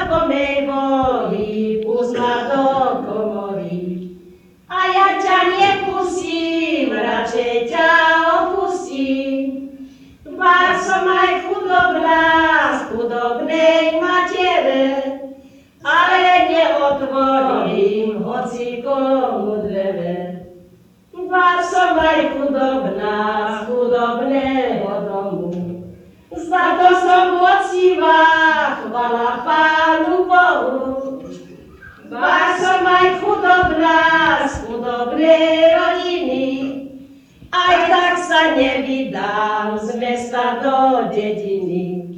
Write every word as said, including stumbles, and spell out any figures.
po mej voli, pust ma do komory. A ja ťa nepustím, radšej ťa opustím. Ba som aj chudobná, z chudobnej matere, ale neotvorím hoci komu dvere. Ba som aj chudobná, z chudobného domu, za to som poctivá, chvala Pánu Bohu. Ba som aj chudobná, z chudobnej rodiny, aj tak sa nevydám z mesta do dediny.